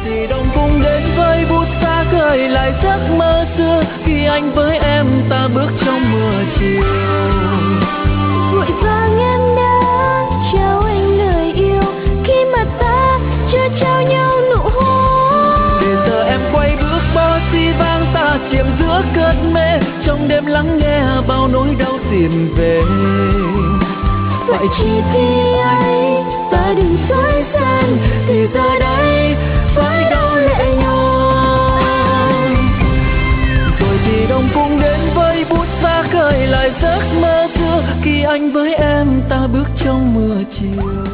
thì đông cũng đến với bút xa khơi lại giấc mơ xưa khi anh với em ta bước trong mưa chiều. Vội vàng em đã trao anh lời yêu khi mà ta chưa trao nhau nụ hôn. Để giờ em quay bước bỏ xi vang ta chìm giữa cơn mê trong đêm lắng nghe bao nỗi đau tìm về. Vậy chỉ vì anh ta đừng dối gian thì giờ đây phải đâu lệ nhòa. Rồi thì đông cũng đến với bút xa khơi lại giấc mơ xưa khi anh với em ta bước trong mưa chiều.